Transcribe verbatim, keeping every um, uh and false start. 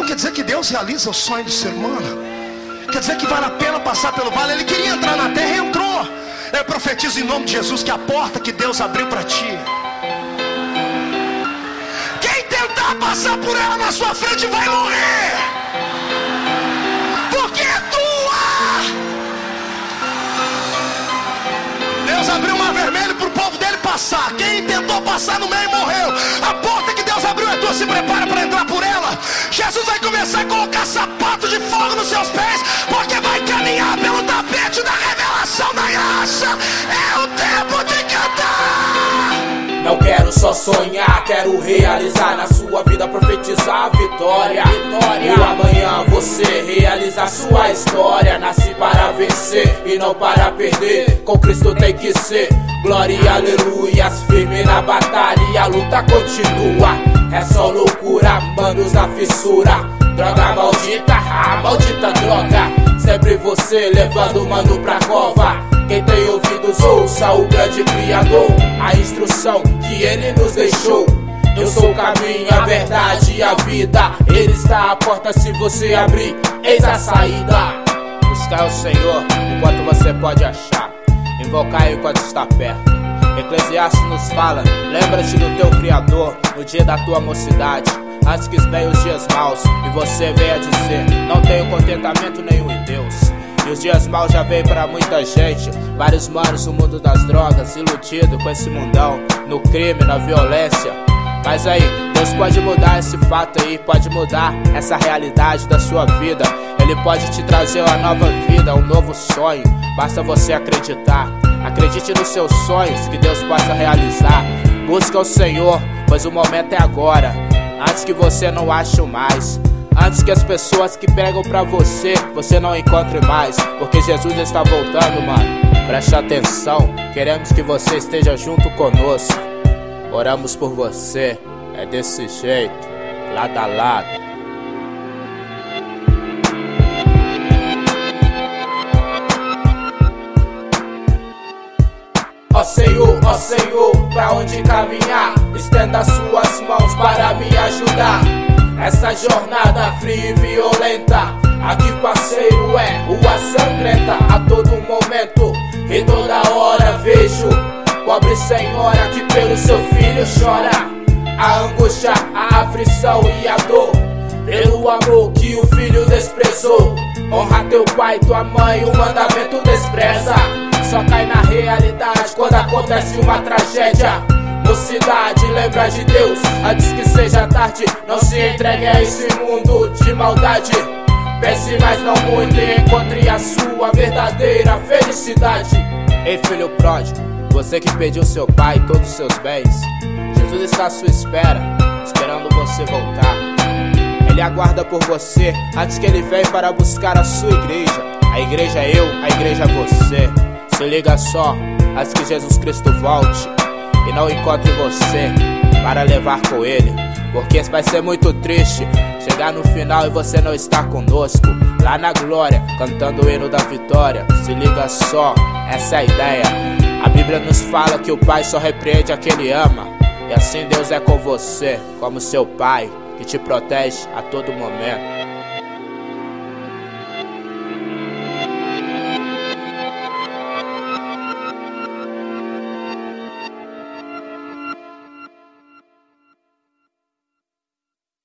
Então quer dizer que Deus realiza o sonho do ser humano? Quer dizer que vale a pena passar pelo vale? Ele queria entrar na terra e entrou. Eu profetizo em nome de Jesus que a porta que Deus abriu para ti, quem tentar passar por ela na sua frente vai morrer, porque é tua. Deus abriu o mar vermelho para o povo dele passar. Quem tentou passar no meio morreu. A porta que Deus abriu é tua, se prepara para entrar por ela. Jesus vai começar a colocar sapato de fogo nos seus pés, porque vai caminhar pelo tapete da revelação da graça. É o tempo de cantar. Não quero só sonhar, quero realizar na sua vida, profetizar a vitória, vitória. E amanhã você realizar sua história. Nasci para vencer e não para perder. Com Cristo tem que ser glória e aleluias. Firme na batalha e a luta continua. É só loucura, manos da fissura. Droga maldita, a maldita droga. Sempre você levando o mano pra cova. Quem tem ouvidos ouça o grande Criador, a instrução que Ele nos deixou. Eu sou o caminho, a verdade e a vida. Ele está à porta se você abrir, eis a saída. Buscar o Senhor enquanto você pode achar, invocar enquanto está perto. Eclesiastes nos fala, lembra-te do teu Criador no dia da tua mocidade, antes que venham os dias maus e você venha dizer, não tenho contentamento nenhum em Deus. E os dias maus já veio pra muita gente. Vários manos no mundo das drogas, iludido com esse mundão, no crime, na violência. Mas aí, Deus pode mudar esse fato aí, pode mudar essa realidade da sua vida. Ele pode te trazer uma nova vida, um novo sonho. Basta você acreditar. Acredite nos seus sonhos que Deus possa realizar. Busca o Senhor, pois o momento é agora, antes que você não ache mais. Antes que as pessoas que pegam pra você, você não encontre mais. Porque Jesus está voltando, mano. Preste atenção, queremos que você esteja junto conosco. Oramos por você, é desse jeito, lado a lado. Ó Senhor, ó Senhor, pra onde caminhar? Estenda suas mãos para me ajudar. Essa jornada fria e violenta, aqui parceiro é rua sangrenta. A todo momento e toda hora vejo pobre senhora que pelo seu filho chora. A angústia, a aflição e a dor, pelo amor que o filho desprezou. Honra teu pai, tua mãe, o mandamento despreza. Só cai na realidade quando acontece uma tragédia. Mocidade, lembra de Deus antes que seja tarde. Não se entregue a esse mundo de maldade. Pense mais não muito e encontre a sua verdadeira felicidade. Ei filho pródigo, você que pediu seu pai e todos os seus bens, Jesus está à sua espera, esperando você voltar. Ele aguarda por você antes que ele venha para buscar a sua igreja. A igreja é eu, a igreja é você. Se liga só, antes que Jesus Cristo volte e não encontre você para levar com ele, porque vai ser muito triste chegar no final e você não estar conosco lá na glória, cantando o hino da vitória. Se liga só, essa é a ideia. A Bíblia nos fala que o Pai só repreende a quem Ele ama, e assim Deus é com você, como seu Pai, que te protege a todo momento.